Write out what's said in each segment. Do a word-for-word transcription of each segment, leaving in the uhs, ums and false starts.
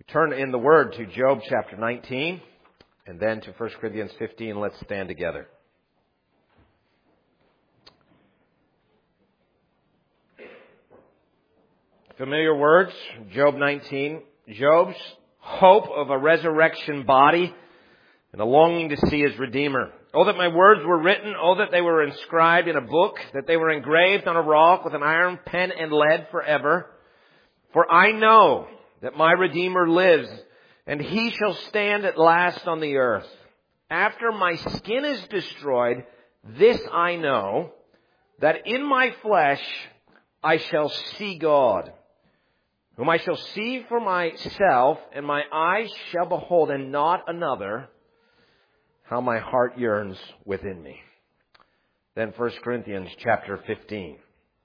Turn in the Word to Job chapter nineteen and then to First Corinthians fifteen. Let's stand together. Familiar words, Job nineteen. Job's hope of a resurrection body and a longing to see his Redeemer. Oh, that my words were written. Oh, that they were inscribed in a book, that they were engraved on a rock with an iron pen and lead forever. For I know that my Redeemer lives, and he shall stand at last on the earth. After my skin is destroyed, this I know, that in my flesh I shall see God, whom I shall see for myself, and my eyes shall behold, and not another, how my heart yearns within me. Then First Corinthians chapter fifteen.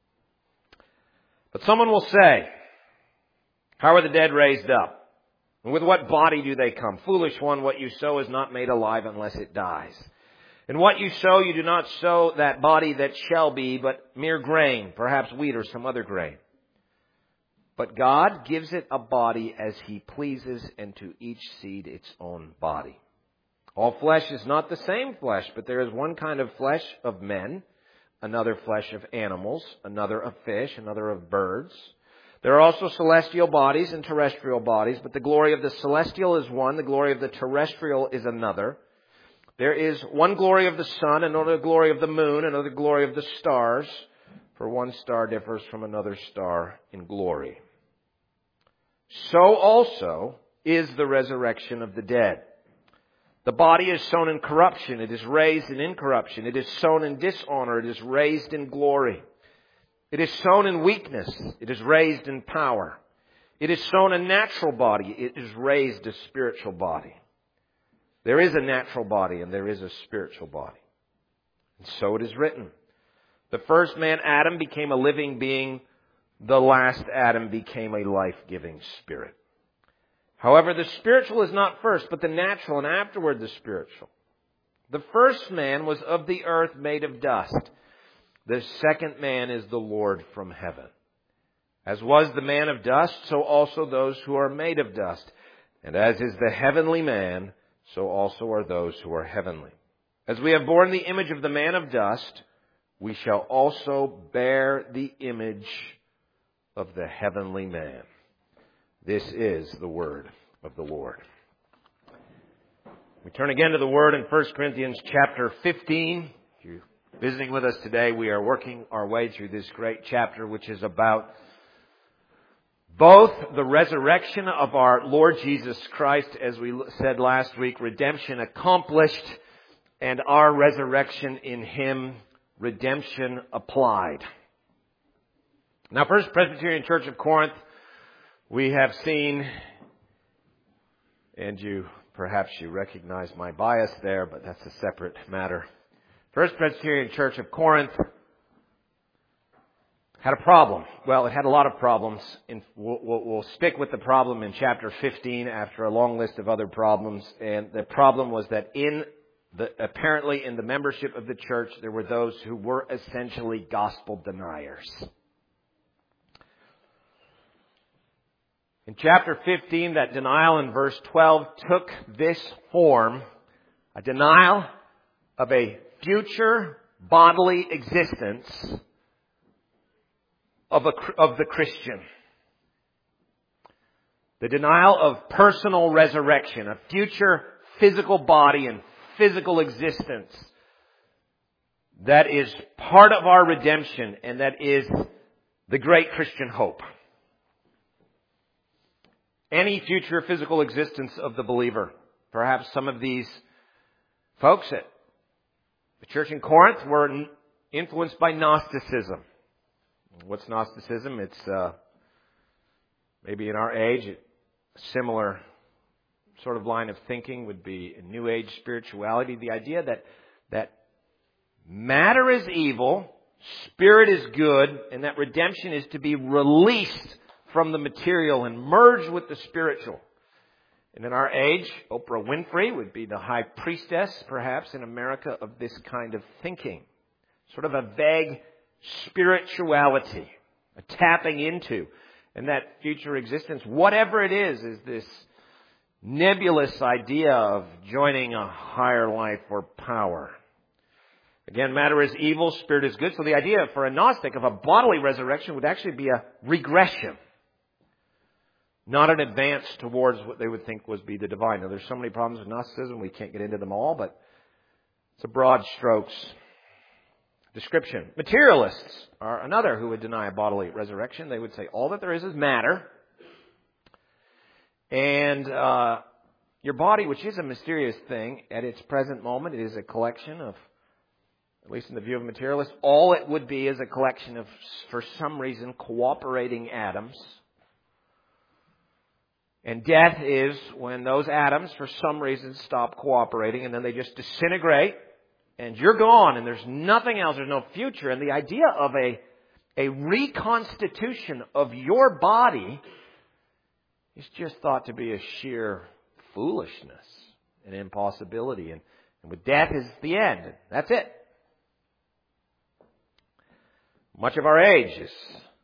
But someone will say, how are the dead raised up? And with what body do they come? Foolish one, what you sow is not made alive unless it dies. And what you sow, you do not sow that body that shall be, but mere grain, perhaps wheat or some other grain. But God gives it a body as He pleases, and to each seed its own body. All flesh is not the same flesh, but there is one kind of flesh of men, another flesh of animals, another of fish, another of birds. There are also celestial bodies and terrestrial bodies, but the glory of the celestial is one, the glory of the terrestrial is another. There is one glory of the sun, another glory of the moon, another glory of the stars, for one star differs from another star in glory. So also is the resurrection of the dead. The body is sown in corruption, it is raised in incorruption. It is sown in dishonor, it is raised in glory. It is sown in weakness, it is raised in power. It is sown a natural body, it is raised a spiritual body. There is a natural body and there is a spiritual body. And so it is written. The first man, Adam, became a living being. The last Adam became a life-giving spirit. However, the spiritual is not first, but the natural, and afterward the spiritual. The first man was of the earth, made of dust. The second man is the Lord from heaven. As was the man of dust, so also those who are made of dust. And as is the heavenly man, so also are those who are heavenly. As we have borne the image of the man of dust, we shall also bear the image of the heavenly man. This is the word of the Lord. We turn again to the word in First Corinthians chapter fifteen. If you're visiting with us today, we are working our way through this great chapter, which is about both the resurrection of our Lord Jesus Christ, as we said last week, redemption accomplished, and our resurrection in Him, redemption applied. Now, First Presbyterian Church of Corinth, we have seen, and you perhaps you recognize my bias there, but that's a separate matter. First Presbyterian Church of Corinth had a problem. Well, it had a lot of problems. And we'll, we'll, we'll stick with the problem in chapter fifteen after a long list of other problems. And the problem was that in the apparently in the membership of the church, there were those who were essentially gospel deniers. In chapter fifteen, that denial in verse twelve took this form, a denial of a future bodily existence of, a, of the Christian. The denial of personal resurrection, a future physical body and physical existence that is part of our redemption and that is the great Christian hope. Any future physical existence of the believer. Perhaps some of these folks at the church in Corinth were influenced by Gnosticism. What's Gnosticism? It's uh, maybe in our age, a similar sort of line of thinking would be New Age spirituality. The idea that that matter is evil, spirit is good, and that redemption is to be released from the material and merge with the spiritual. And in our age, Oprah Winfrey would be the high priestess, perhaps, in America of this kind of thinking. Sort of a vague spirituality, a tapping into. And that future existence, whatever it is, is this nebulous idea of joining a higher life or power. Again, matter is evil, spirit is good. So the idea for a Gnostic of a bodily resurrection would actually be a regression, not an advance towards what they would think was be the divine. Now, there's so many problems with Gnosticism, we can't get into them all, but it's a broad strokes description. Materialists are another who would deny a bodily resurrection. They would say all that there is is matter. And uh, your body, which is a mysterious thing, at its present moment, it is a collection of, at least in the view of materialists, all it would be is a collection of, for some reason, cooperating atoms. And death is when those atoms, for some reason, stop cooperating and then they just disintegrate and you're gone and there's nothing else, there's no future. And the idea of a, a reconstitution of your body is just thought to be a sheer foolishness, an impossibility. And, and with death is the end. That's it. Much of our age is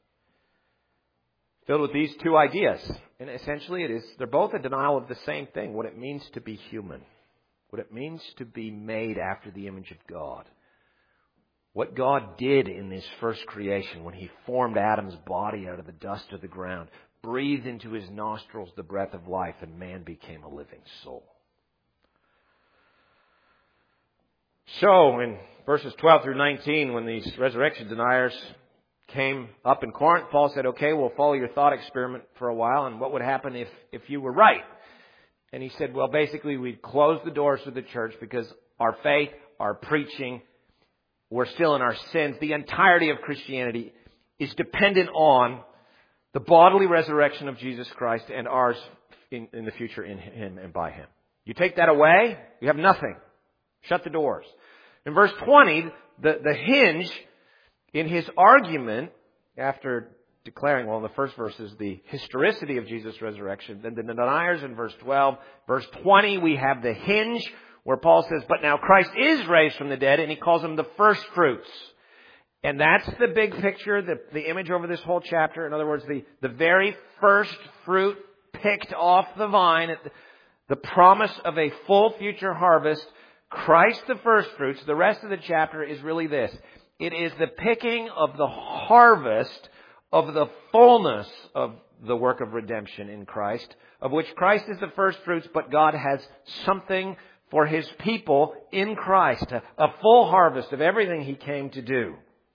filled with these two ideas. And essentially it is, they're both a denial of the same thing, what it means to be human. What it means to be made after the image of God. What God did in this first creation when He formed Adam's body out of the dust of the ground, breathed into his nostrils the breath of life, and man became a living soul. So, in verses twelve through nineteen, when these resurrection deniers came up in Corinth, Paul said, okay, we'll follow your thought experiment for a while, and what would happen if, if you were right? And he said, well, basically, we'd close the doors to the church because our faith, our preaching, we're still in our sins. The entirety of Christianity is dependent on the bodily resurrection of Jesus Christ and ours in, in the future in Him and by Him. You take that away, you have nothing. Shut the doors. In verse twenty, the, the hinge in his argument, after declaring, well, in the first verse is the historicity of Jesus' resurrection. Then the deniers in verse twelve. Verse twenty, we have the hinge where Paul says, but now Christ is raised from the dead, and he calls them the first fruits. And that's the big picture, the, the image over this whole chapter. In other words, the, the very first fruit picked off the vine, the promise of a full future harvest, Christ the first fruits. The rest of the chapter is really this. It is the picking of the harvest of the fullness of the work of redemption in Christ, of which Christ is the first fruits, but God has something for His people in Christ, a, a full harvest of everything He came to do.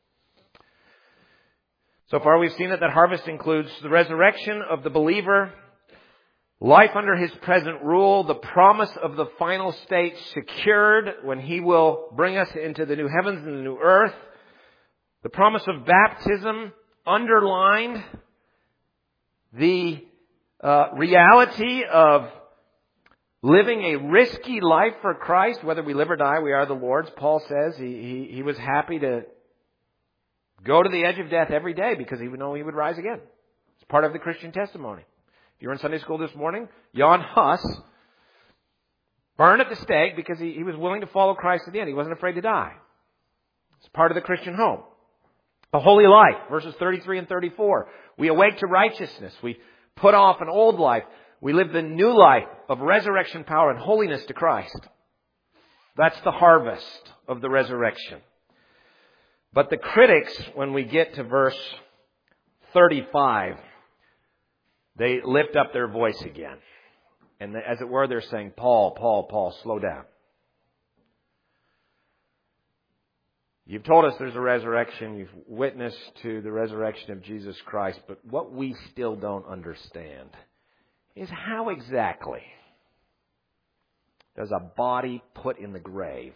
So far we've seen that that harvest includes the resurrection of the believer, life under His present rule, the promise of the final state secured when He will bring us into the new heavens and the new earth, the promise of baptism underlined, the uh, reality of living a risky life for Christ, whether we live or die, we are the Lord's. Paul says he, he, he was happy to go to the edge of death every day because he would know he would rise again. It's part of the Christian testimony. If you were in Sunday school this morning, Jan Hus burned at the stake because he, he was willing to follow Christ to the end. He wasn't afraid to die. It's part of the Christian home. A holy life, verses thirty-three and thirty-four. We awake to righteousness. We put off an old life. We live the new life of resurrection power and holiness to Christ. That's the harvest of the resurrection. But the critics, when we get to verse thirty-five, they lift up their voice again. And as it were, they're saying, Paul, Paul, Paul, slow down. You've told us there's a resurrection. You've witnessed to the resurrection of Jesus Christ. But what we still don't understand is how exactly does a body put in the grave?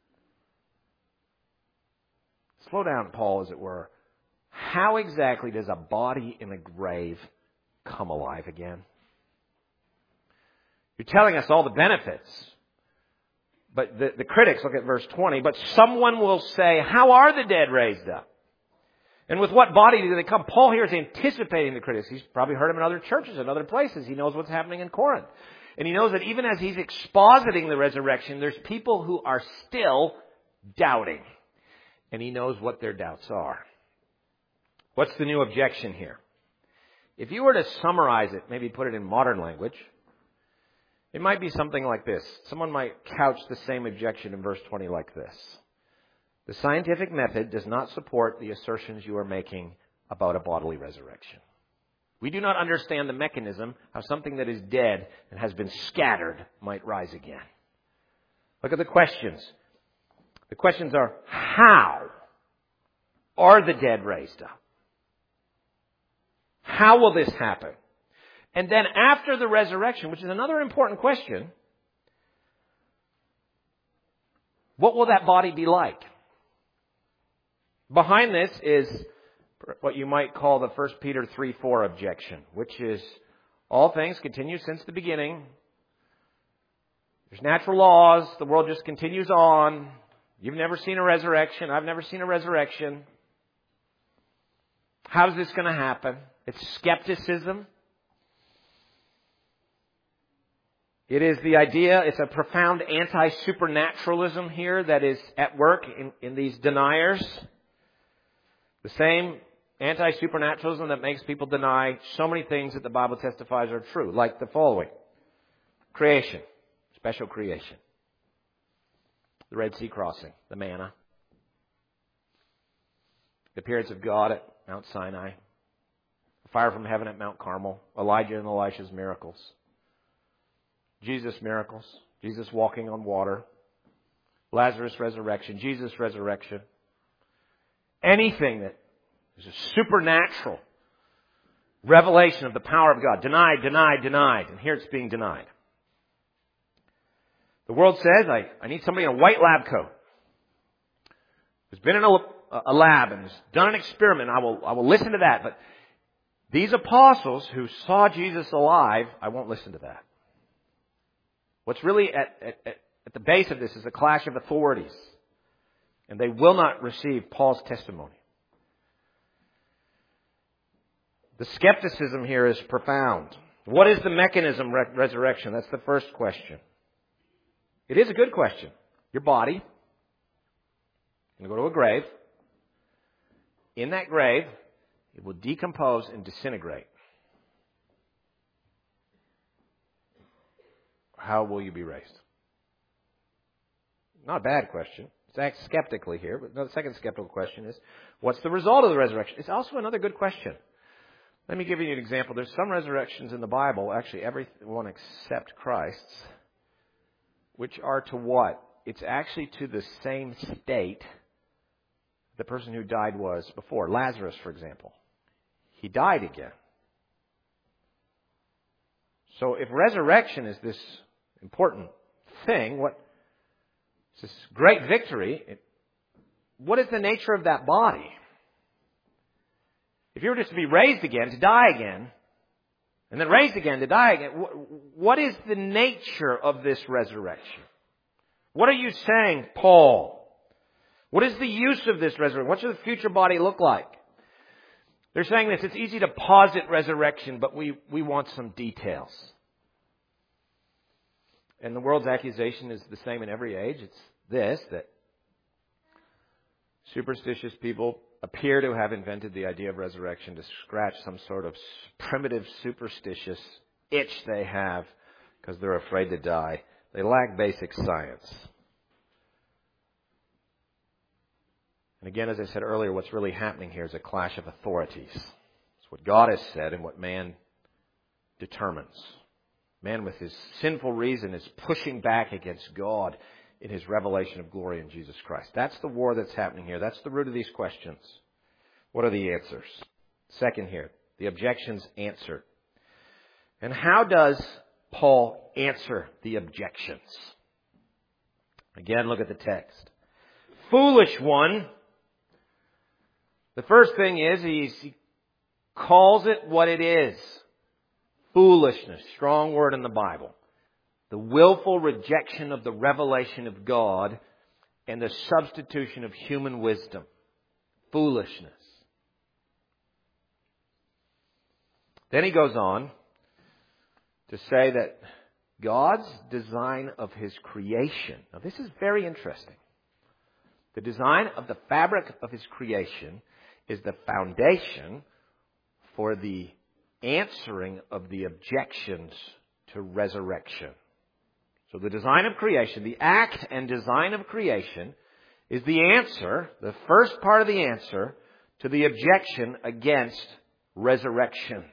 Slow down, Paul, as it were. How exactly does a body in a grave come alive again? You're telling us all the benefits. But the, the critics, look at verse twenty, but someone will say, how are the dead raised up? And with what body do they come? Paul here is anticipating the critics. He's probably heard them in other churches and other places. He knows what's happening in Corinth. And he knows that even as he's expositing the resurrection, there's people who are still doubting. And he knows what their doubts are. What's the new objection here? If you were to summarize it, maybe put it in modern language, It might be something like this. Someone might couch the same objection in verse twenty like this. The scientific method does not support the assertions you are making about a bodily resurrection. We do not understand the mechanism how something that is dead and has been scattered might rise again. Look at the questions. The questions are, how are the dead raised up? How will this happen? And then after the resurrection, which is another important question, what will that body be like? Behind this is what you might call the First Peter three four objection, which is all things continue since the beginning. There's natural laws. The world just continues on. You've never seen a resurrection. I've never seen a resurrection. How's this going to happen? It's skepticism. It is the idea, it's a profound anti-supernaturalism here that is at work in, in these deniers. The same anti-supernaturalism that makes people deny so many things that the Bible testifies are true, like the following. Creation, special creation. The Red Sea crossing, the manna. The appearance of God at Mount Sinai. The fire from heaven at Mount Carmel. Elijah and Elisha's miracles. Jesus' miracles. Jesus walking on water. Lazarus' resurrection. Jesus' resurrection. Anything that is a supernatural revelation of the power of God. Denied, denied, denied. And here it's being denied. The world says, I, I need somebody in a white lab coat who's been in a, a lab and has done an experiment. I will, I will listen to that. But these apostles who saw Jesus alive, I won't listen to that. What's really at, at, at the base of this is a clash of authorities. And they will not receive Paul's testimony. The skepticism here is profound. What is the mechanism of re- resurrection? That's the first question. It is a good question. Your body, you go to a grave. In that grave, it will decompose and disintegrate. How will you be raised? Not a bad question. It's asked skeptically here, but the second skeptical question is, what's the result of the resurrection? It's also another good question. Let me give you an example. There's some resurrections in the Bible, actually everyone except Christ's, which are to what? It's actually to the same state the person who died was before. Lazarus, for example. He died again. So if resurrection is this important thing, what it's this great victory, it, what is the nature of that body? If you were just to be raised again, to die again, and then raised again, to die again, what is the nature of this resurrection? What are you saying, Paul? What is the use of this resurrection? What should the future body look like? They're saying this, it's easy to posit resurrection, but we, we want some details. And the world's accusation is the same in every age. It's this, that superstitious people appear to have invented the idea of resurrection to scratch some sort of primitive superstitious itch they have because they're afraid to die. They lack basic science. And again, as I said earlier, what's really happening here is a clash of authorities. It's what God has said and what man determines. Man with his sinful reason is pushing back against God in his revelation of glory in Jesus Christ. That's the war that's happening here. That's the root of these questions. What are the answers? Second here, the objections answered. And how does Paul answer the objections? Again, look at the text. Foolish one. The first thing is he calls it what it is. Foolishness, strong word in the Bible. The willful rejection of the revelation of God and the substitution of human wisdom. Foolishness. Then he goes on to say that God's design of His creation. Now this is very interesting. The design of the fabric of His creation is the foundation for the answering of the objections to resurrection. So the design of creation, the act and design of creation, is the answer, the first part of the answer, to the objection against resurrection.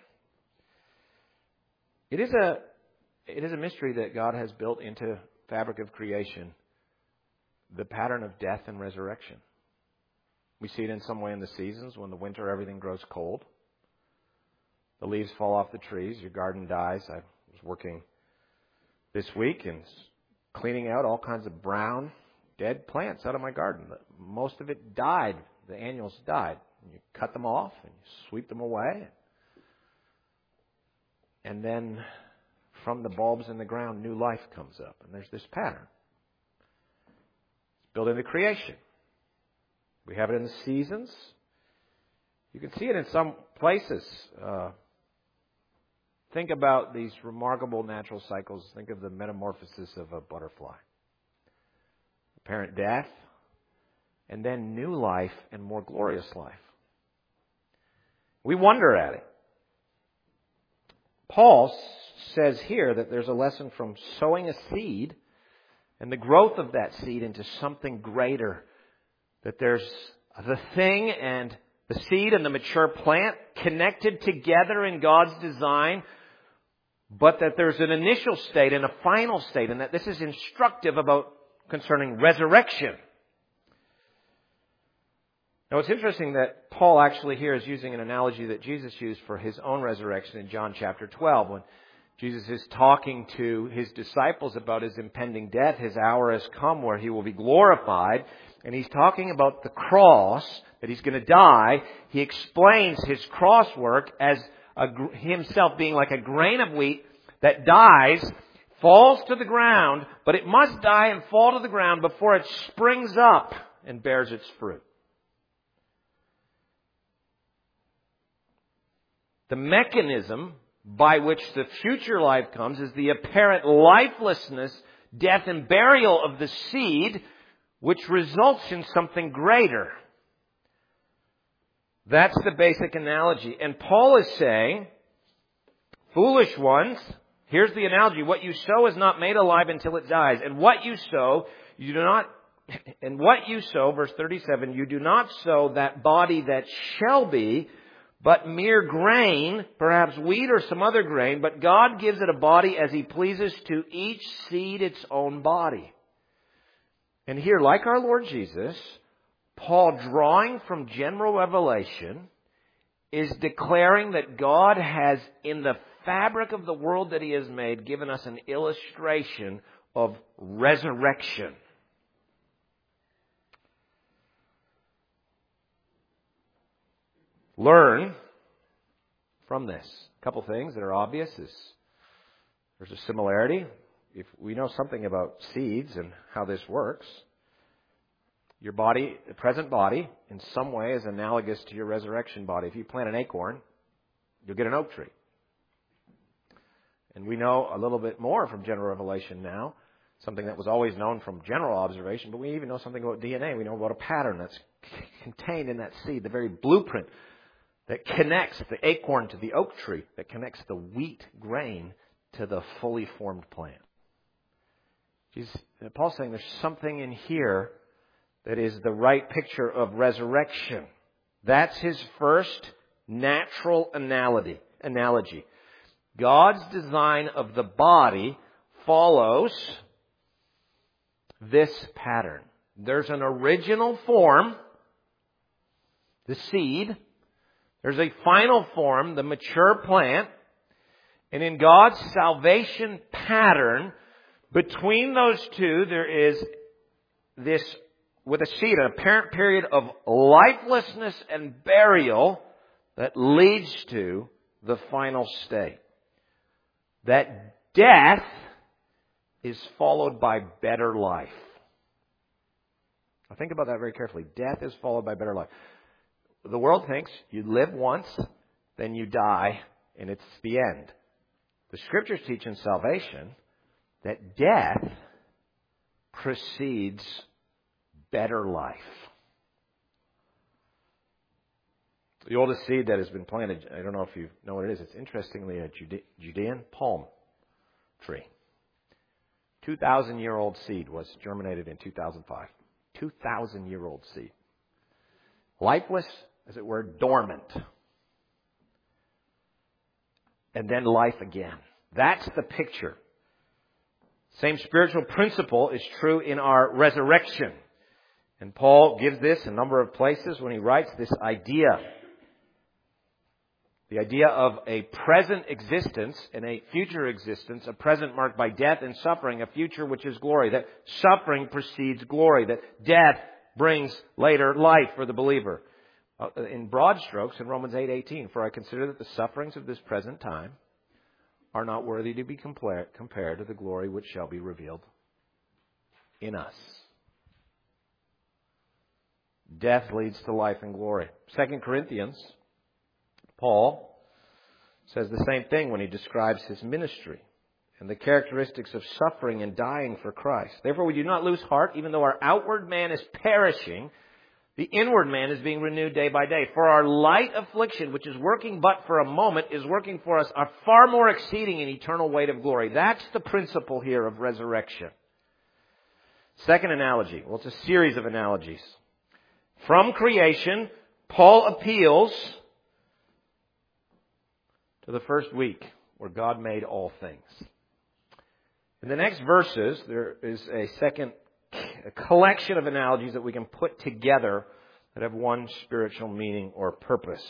It is a, it is a mystery that God has built into fabric of creation the pattern of death and resurrection. We see it in some way in the seasons. When the winter, everything grows cold. The leaves fall off the trees. Your garden dies. I was working this week and cleaning out all kinds of brown, dead plants out of my garden. Most of it died. The annuals died. And you cut them off and you sweep them away. And then from the bulbs in the ground, new life comes up. And there's this pattern. It's built into creation. We have it in the seasons. You can see it in some places. Uh, think about these remarkable natural cycles. Think of the metamorphosis of a butterfly. Apparent death, and then new life and more glorious life. We wonder at it. Paul says here that there's a lesson from sowing a seed and the growth of that seed into something greater. That there's the thing and the seed and the mature plant connected together in God's design, but that there's an initial state and a final state, and that this is instructive about concerning resurrection. Now, it's interesting that Paul actually here is using an analogy that Jesus used for his own resurrection in John chapter twelve, when Jesus is talking to his disciples about his impending death. His hour has come where he will be glorified, and he's talking about the cross, that he's going to die. He explains his cross work as a, himself being like a grain of wheat that dies, falls to the ground, but it must die and fall to the ground before it springs up and bears its fruit. The mechanism by which the future life comes is the apparent lifelessness, death, and burial of the seed, which results in something greater. That's the basic analogy. And Paul is saying, foolish ones, here's the analogy. What you sow is not made alive until it dies. And what you sow, you do not, and what you sow, verse thirty-seven, you do not sow that body that shall be, but mere grain, perhaps wheat or some other grain, but God gives it a body as He pleases, to each seed its own body. And here, like our Lord Jesus, Paul, drawing from general revelation, is declaring that God has, in the fabric of the world that He has made, given us an illustration of resurrection. Learn from this. A couple things that are obvious is there's a similarity. If we know something about seeds and how this works, your body, the present body, in some way is analogous to your resurrection body. If you plant an acorn, you'll get an oak tree. And we know a little bit more from general revelation now, something that was always known from general observation, but we even know something about D N A. We know about a pattern that's contained in that seed, the very blueprint that connects the acorn to the oak tree, that connects the wheat grain to the fully formed plant. Jesus, Paul's saying there's something in here that is the right picture of resurrection. That's his first natural analogy. analogy. God's design of the body follows this pattern. There's an original form, the seed. There's a final form, the mature plant. And in God's salvation pattern, between those two, there is this, with a seed, an apparent period of lifelessness and burial that leads to the final state. That death is followed by better life. Now think about that very carefully. Death is followed by better life. The world thinks you live once, then you die, and it's the end. The Scriptures teach in salvation that death precedes better life. The oldest seed that has been planted, I don't know if you know what it is, it's interestingly a Jude- Judean palm tree. two thousand year old seed was germinated in two thousand five. two thousand year old seed. Lifeless, as it were, dormant. And then life again. That's the picture. Same spiritual principle is true in our resurrection. And Paul gives this a number of places when he writes this idea. The idea of a present existence and a future existence, a present marked by death and suffering, a future which is glory. That suffering precedes glory. That death brings later life for the believer. In broad strokes, in Romans eight eighteen, for I consider that the sufferings of this present time are not worthy to be compared, compared to the glory which shall be revealed in us. Death leads to life and glory. Second Corinthians, Paul says the same thing when he describes his ministry and the characteristics of suffering and dying for Christ. Therefore, we do not lose heart, even though our outward man is perishing. The inward man is being renewed day by day. For our light affliction, which is working but for a moment, is working for us a far more exceeding and eternal weight of glory. That's the principle here of resurrection. Second analogy. Well, it's a series of analogies. From creation, Paul appeals to the first week where God made all things. In the next verses, there is a second a collection of analogies that we can put together that have one spiritual meaning or purpose.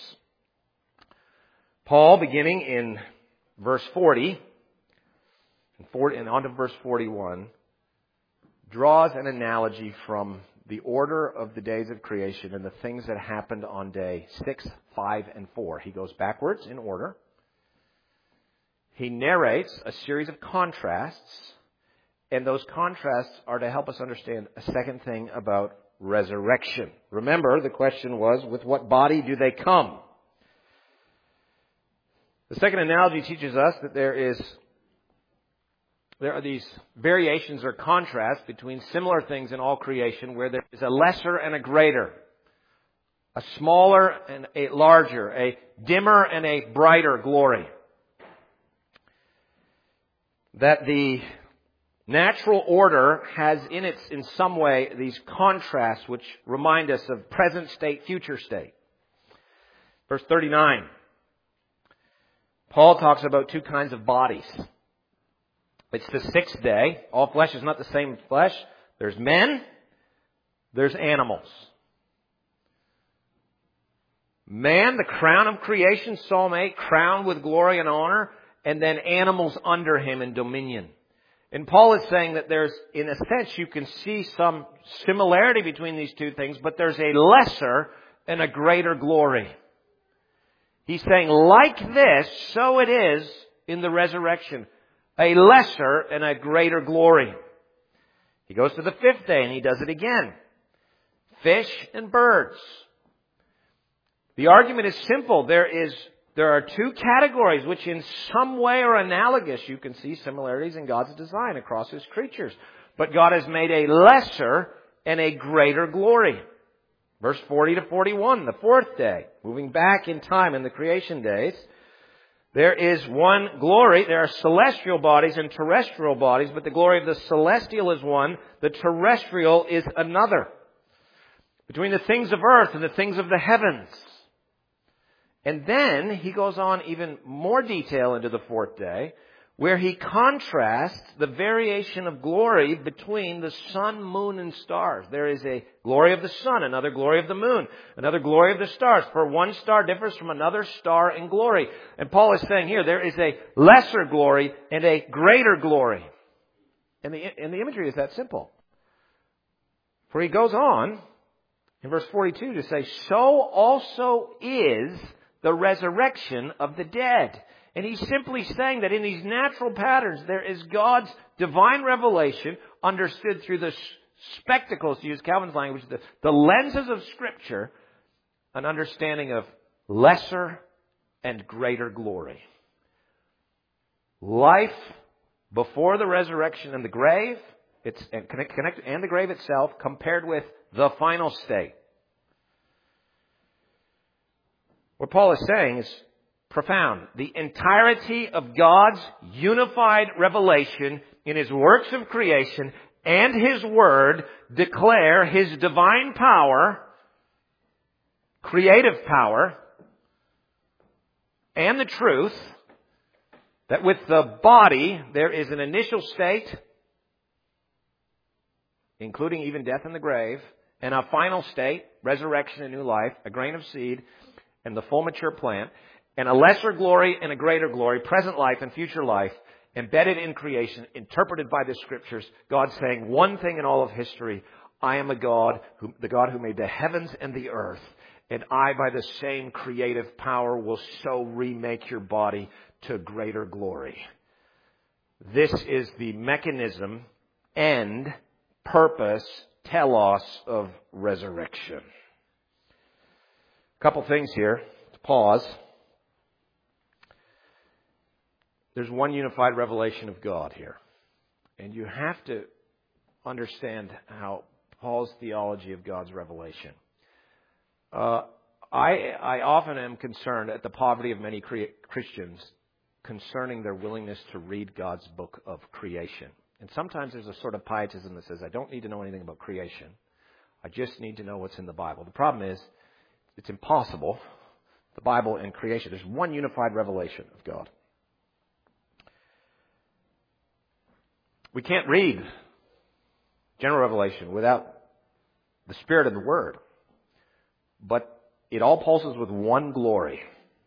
Paul, beginning in verse forty and on to verse forty-one, draws an analogy from the order of the days of creation and the things that happened on day six, five, and four. He goes backwards in order. He narrates a series of contrasts. And those contrasts are to help us understand a second thing about resurrection. Remember, the question was, with what body do they come? The second analogy teaches us that there is, there are these variations or contrasts between similar things in all creation where there is a lesser and a greater, a smaller and a larger, a dimmer and a brighter glory. That the natural order has in its, in some way, these contrasts which remind us of present state, future state. Verse thirty-nine. Paul talks about two kinds of bodies. It's the sixth day. All flesh is not the same flesh. There's men. There's animals. Man, the crown of creation, Psalm eight, crowned with glory and honor, and then animals under him in dominion. And Paul is saying that there's, in a sense, you can see some similarity between these two things, but there's a lesser and a greater glory. He's saying, like this, so it is in the resurrection. A lesser and a greater glory. He goes to the fifth day and he does it again. Fish and birds. The argument is simple. There is There are two categories which in some way are analogous. You can see similarities in God's design across His creatures. But God has made a lesser and a greater glory. Verse forty to forty-one, the fourth day. Moving back in time in the creation days. There is one glory. There are celestial bodies and terrestrial bodies. But the glory of the celestial is one. The terrestrial is another. Between the things of earth and the things of the heavens. And then he goes on even more detail into the fourth day, where he contrasts the variation of glory between the sun, moon, and stars. There is a glory of the sun, another glory of the moon, another glory of the stars. For one star differs from another star in glory. And Paul is saying here, there is a lesser glory and a greater glory. And the, and the imagery is that simple. For he goes on in verse forty-two to say, so also is the resurrection of the dead. And he's simply saying that in these natural patterns, there is God's divine revelation understood through the spectacles, to use Calvin's language, the, the lenses of Scripture, an understanding of lesser and greater glory. Life before the resurrection and the grave, it's and connect, connect, and the grave itself, compared with the final state. What Paul is saying is, profound. The entirety of God's unified revelation in His works of creation and His Word declare His divine power, creative power, and the truth that with the body there is an initial state, including even death in the grave, and a final state, resurrection and new life, a grain of seed, and the full mature plant, and a lesser glory and a greater glory, present life and future life, embedded in creation, interpreted by the Scriptures, God saying one thing in all of history: I am a God, who, the God who made the heavens and the earth, and I, by the same creative power, will so remake your body to greater glory. This is the mechanism, end, purpose, telos of resurrection. A couple things here to pause. There's one unified revelation of God here. And you have to understand how Paul's theology of God's revelation. Uh, I, I often am concerned at the poverty of many cre- Christians concerning their willingness to read God's book of creation. And sometimes there's a sort of pietism that says, I don't need to know anything about creation. I just need to know what's in the Bible. The problem is, it's impossible. The Bible and creation. There's one unified revelation of God. We can't read general revelation without the Spirit of the Word. But it all pulses with one glory.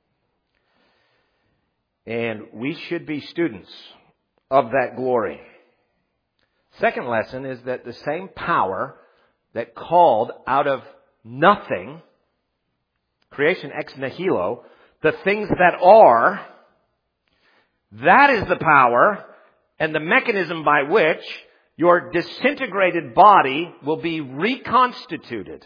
And we should be students of that glory. Second lesson is that the same power that called out of nothing, creation ex nihilo, the things that are, that is the power and the mechanism by which your disintegrated body will be reconstituted.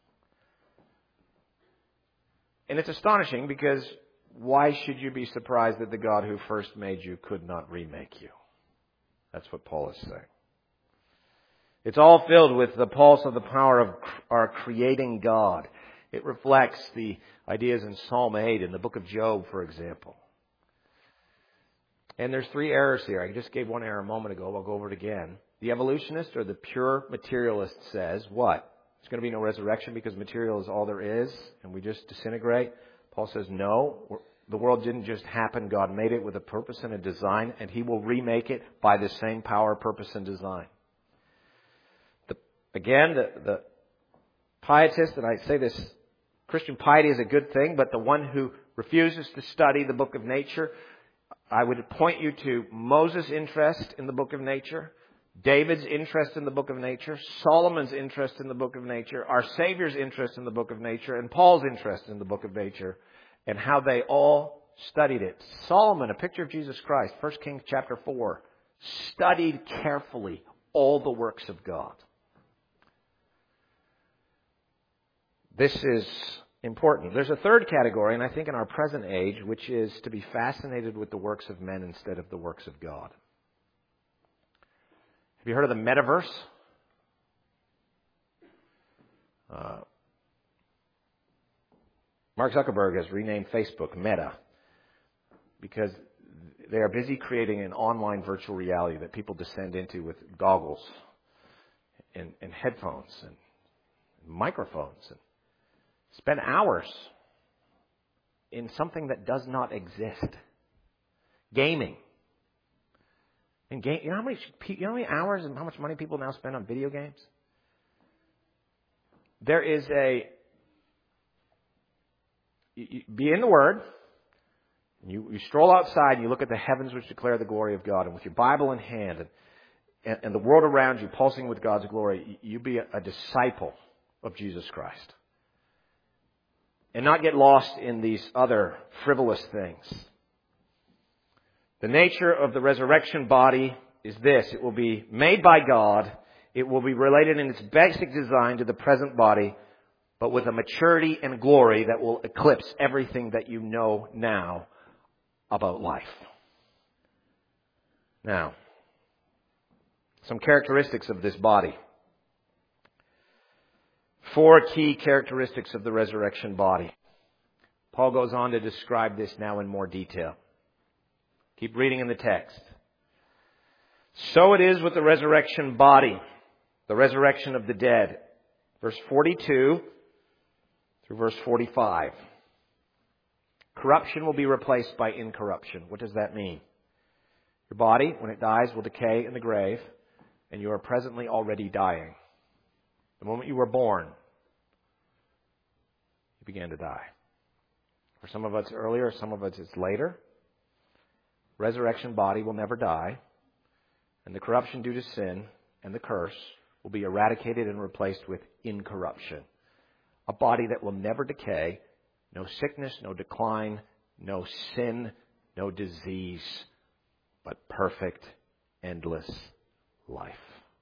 And it's astonishing because why should you be surprised that the God who first made you could not remake you? That's what Paul is saying. It's all filled with the pulse of the power of our creating God. It reflects the ideas in Psalm eight, in the book of Job, for example. And there's three errors here. I just gave one error a moment ago. I'll go over it again. The evolutionist or the pure materialist says what? There's going to be no resurrection because material is all there is and we just disintegrate. Paul says no. The world didn't just happen. God made it with a purpose and a design, and He will remake it by the same power, purpose, and design. The, again, the, the pietist, and I say this, Christian piety is a good thing, but the one who refuses to study the book of nature, I would point you to Moses' interest in the book of nature, David's interest in the book of nature, Solomon's interest in the book of nature, our Savior's interest in the book of nature, and Paul's interest in the book of nature, and how they all studied it. Solomon, a picture of Jesus Christ, First Kings chapter four, studied carefully all the works of God. This is important. There's a third category, and I think in our present age, which is to be fascinated with the works of men instead of the works of God. Have you heard of the metaverse? Uh, Mark Zuckerberg has renamed Facebook Meta because they are busy creating an online virtual reality that people descend into with goggles and, and headphones and microphones and spend hours in something that does not exist. Gaming. And game, you know how many you know how many hours and how much money people now spend on video games? There is a you, you, be in the Word. You, you stroll outside and you look at the heavens which declare the glory of God, and with your Bible in hand and, and, and the world around you pulsing with God's glory, you be a, a disciple of Jesus Christ. And not get lost in these other frivolous things. The nature of the resurrection body is this. It will be made by God. It will be related in its basic design to the present body, but with a maturity and glory that will eclipse everything that you know now about life. Now, some characteristics of this body. Four key characteristics of the resurrection body. Paul goes on to describe this now in more detail. Keep reading in the text. So it is with the resurrection body, the resurrection of the dead. Verse forty-two through verse forty-five. Corruption will be replaced by incorruption. What does that mean? Your body, when it dies, will decay in the grave, and you are presently already dying. The moment you were born, you began to die. For some of us earlier, some of us it's later. Resurrection body will never die, and the corruption due to sin and the curse will be eradicated and replaced with incorruption. A body that will never decay, no sickness, no decline, no sin, no disease, but perfect, endless life.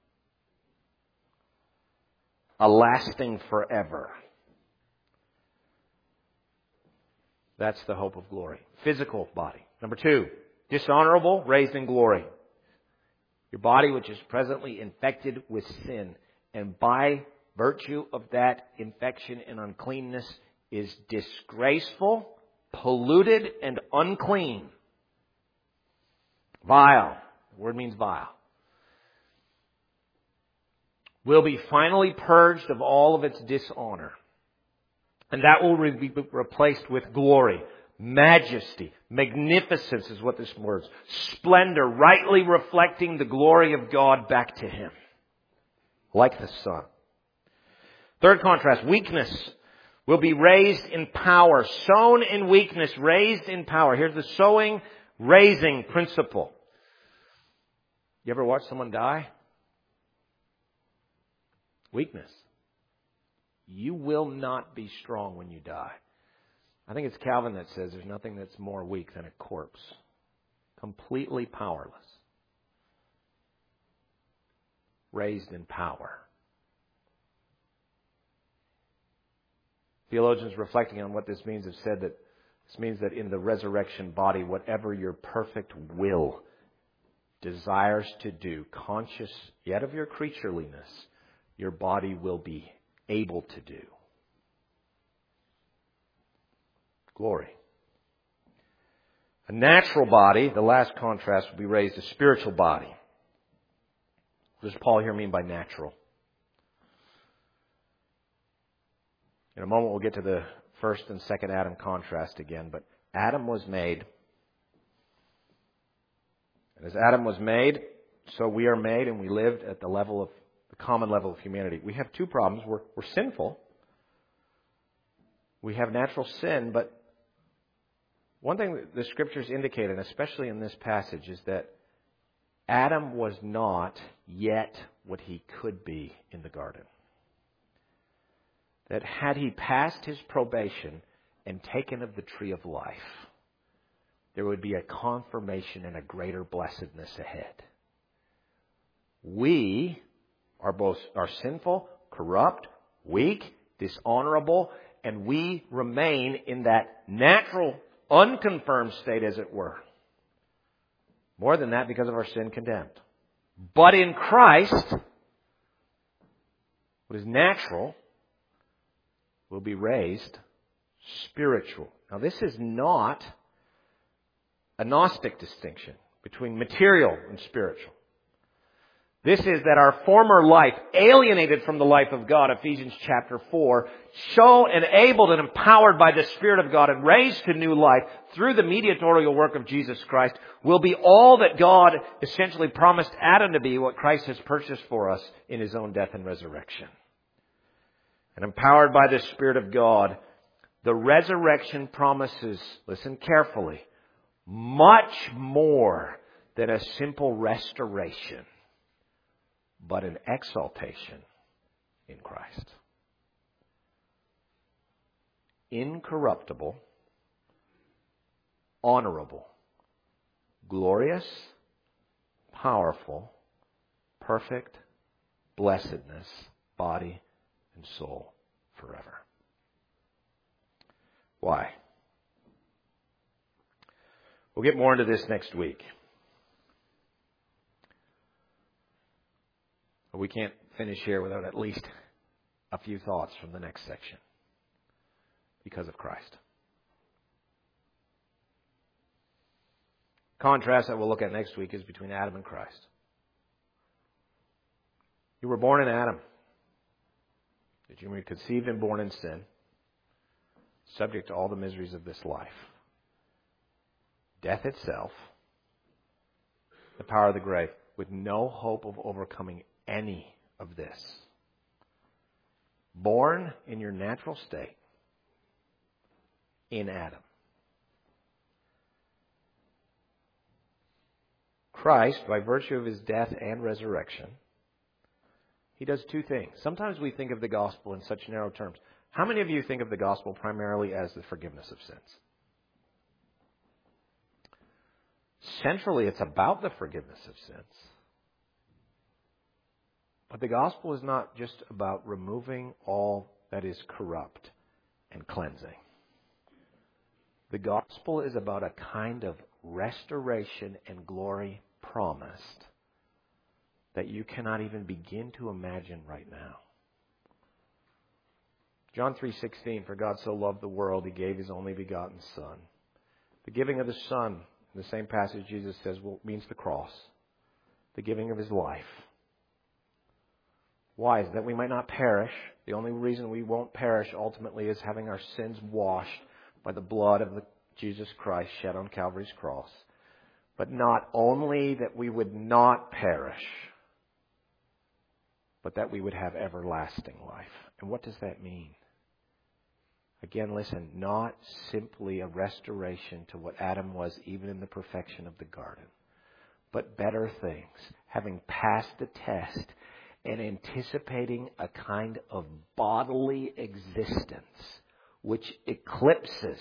A lasting forever. That's the hope of glory. Physical body. Number two, dishonorable, raised in glory. Your body, which is presently infected with sin, and by virtue of that infection and uncleanness is disgraceful, polluted, and unclean. Vile. The word means vile. Will be finally purged of all of its dishonor. And that will be replaced with glory, majesty, magnificence is what this word is. Splendor, rightly reflecting the glory of God back to Him. Like the sun. Third contrast, weakness will be raised in power. Sown in weakness, raised in power. Here's the sowing, raising principle. You ever watch someone die? Weakness. You will not be strong when you die. I think it's Calvin that says there's nothing that's more weak than a corpse. Completely powerless. Raised in power. Theologians reflecting on what this means have said that this means that in the resurrection body, whatever your perfect will desires to do, conscious yet of your creatureliness, your body will be able to do. Glory. A natural body, the last contrast, will be raised a spiritual body. What does Paul here mean by natural? In a moment we'll get to the first and second Adam contrast again, but Adam was made. And as Adam was made, so we are made, and we lived at the level of the common level of humanity. We have two problems. We're, we're sinful. We have natural sin, but one thing that the Scriptures indicate, and especially in this passage, is that Adam was not yet what he could be in the garden. That had he passed his probation and taken of the tree of life, there would be a confirmation and a greater blessedness ahead. We are both are sinful, corrupt, weak, dishonorable, and we remain in that natural, unconfirmed state, as it were. More than that, because of our sin, condemned. But in Christ, what is natural will be raised spiritual. Now, this is not a Gnostic distinction between material and spiritual. This is that our former life, alienated from the life of God, Ephesians chapter four, shown, enabled and empowered by the Spirit of God and raised to new life through the mediatorial work of Jesus Christ, will be all that God essentially promised Adam to be, what Christ has purchased for us in His own death and resurrection. And empowered by the Spirit of God, the resurrection promises, listen carefully, much more than a simple restoration, but an exaltation in Christ. Incorruptible, honorable, glorious, powerful, perfect, blessedness, body and soul forever. Why? We'll get more into this next week. But we can't finish here without at least a few thoughts from the next section. Because of Christ. contrast that we'll look at next week is between Adam and Christ. You were born in Adam. That you were conceived and born in sin, subject to all the miseries of this life. Death itself, the power of the grave, with no hope of overcoming any of this. Born in your natural state, in Adam. Christ, by virtue of his death and resurrection, he does two things. Sometimes we think of the gospel in such narrow terms. How many of you think of the gospel primarily as the forgiveness of sins? Centrally, it's about the forgiveness of sins. But the gospel is not just about removing all that is corrupt and cleansing. The gospel is about a kind of restoration and glory promised that you cannot even begin to imagine right now. John three sixteen, for God so loved the world, he gave his only begotten Son. The giving of the Son, in the same passage Jesus says, well, means the cross. The giving of his life. Why? Is that we might not perish. The only reason we won't perish ultimately is having our sins washed by the blood of the Jesus Christ shed on Calvary's cross. But not only that we would not perish, but that we would have everlasting life. And what does that mean? Again, listen, not simply a restoration to what Adam was even in the perfection of the garden, but better things, having passed the test and anticipating a kind of bodily existence which eclipses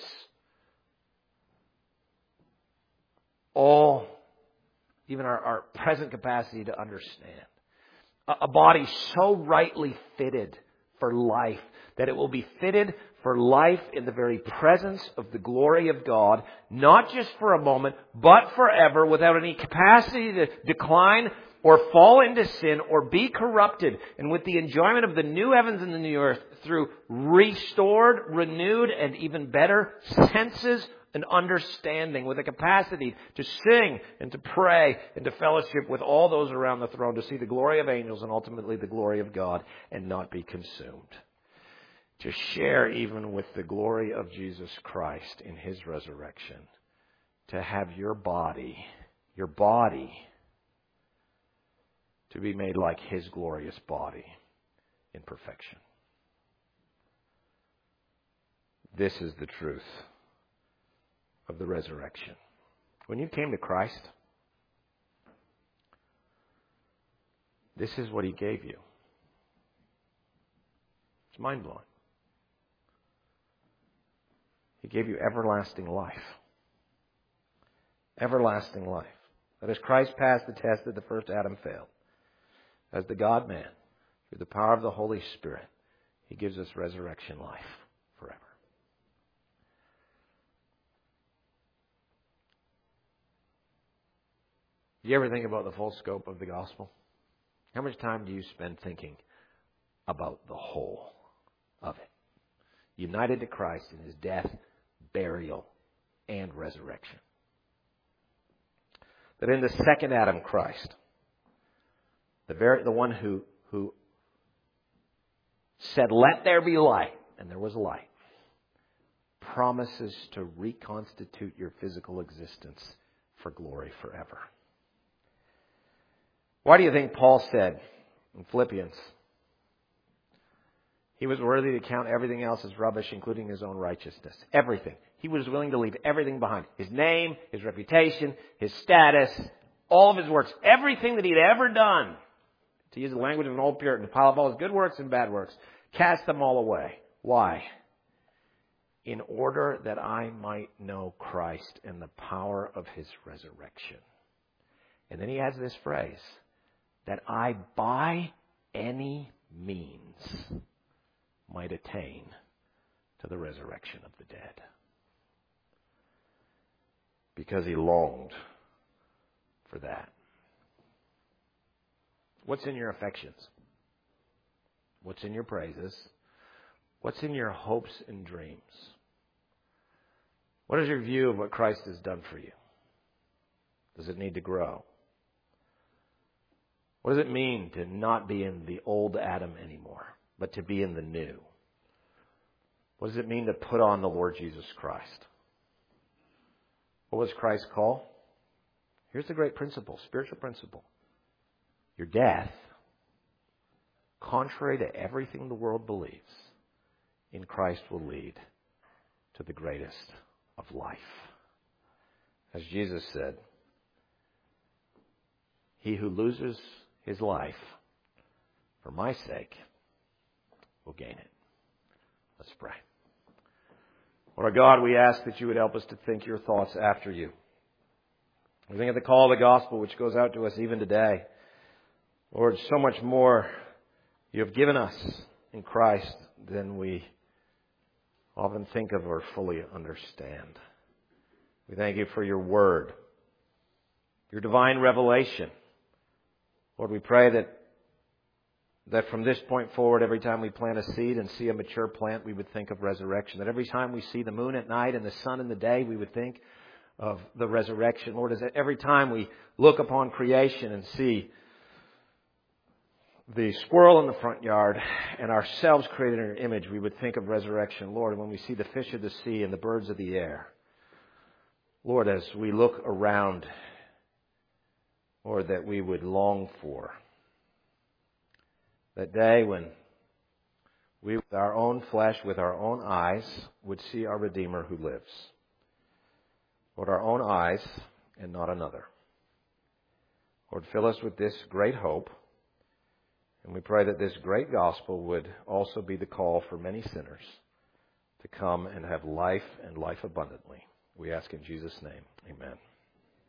all, even our, our present capacity to understand. A, a body so rightly fitted for life that it will be fitted for life in the very presence of the glory of God, not just for a moment, but forever, without any capacity to decline or fall into sin or be corrupted, and with the enjoyment of the new heavens and the new earth through restored, renewed, and even better senses and understanding, with a capacity to sing and to pray and to fellowship with all those around the throne, to see the glory of angels and ultimately the glory of God and not be consumed. To share even with the glory of Jesus Christ in his resurrection. To have your body, your body, to be made like his glorious body in perfection. This is the truth of the resurrection. When you came to Christ, this is what he gave you. It's mind-blowing. He gave you everlasting life. Everlasting life. That as Christ passed the test that the first Adam failed, as the God-man, through the power of the Holy Spirit, he gives us resurrection life forever. Do you ever think about the full scope of the gospel? How much time do you spend thinking about the whole of it? United to Christ in his death, burial, and resurrection. That in the second Adam, Christ, the very the one who, who said, let there be light, and there was light, promises to reconstitute your physical existence for glory forever. Why do you think Paul said in Philippians, he was worthy to count everything else as rubbish, including his own righteousness? Everything. He was willing to leave everything behind. His name, his reputation, his status, all of his works, everything that he'd ever done. To use the language of an old Puritan, to pile up all his good works and bad works. Cast them all away. Why? In order that I might know Christ and the power of his resurrection. And then he adds this phrase, that I by any means might attain to the resurrection of the dead. Because he longed for that. What's in your affections? What's in your praises? What's in your hopes and dreams? What is your view of what Christ has done for you? Does it need to grow? What does it mean to not be in the old Adam anymore, but to be in the new? What does it mean to put on the Lord Jesus Christ? What was Christ's call? Here's the great principle, spiritual principle. Your death, contrary to everything the world believes, in Christ will lead to the greatest of life. As Jesus said, he who loses his life for my sake will gain it. Let's pray. Lord God, we ask that you would help us to think your thoughts after you. We think of the call of the gospel which goes out to us even today. Lord, so much more you have given us in Christ than we often think of or fully understand. We thank you for your word, your divine revelation. Lord, we pray that that from this point forward, every time we plant a seed and see a mature plant, we would think of resurrection. That every time we see the moon at night and the sun in the day, we would think of the resurrection. Lord, that every time we look upon creation and see the squirrel in the front yard and ourselves created in your image, we would think of resurrection. Lord, when we see the fish of the sea and the birds of the air, Lord, as we look around, Lord, that we would long for that day when we, with our own flesh, with our own eyes, would see our Redeemer who lives. Lord, our own eyes and not another. Lord, fill us with this great hope. And we pray that this great gospel would also be the call for many sinners to come and have life and life abundantly. We ask in Jesus' name. Amen.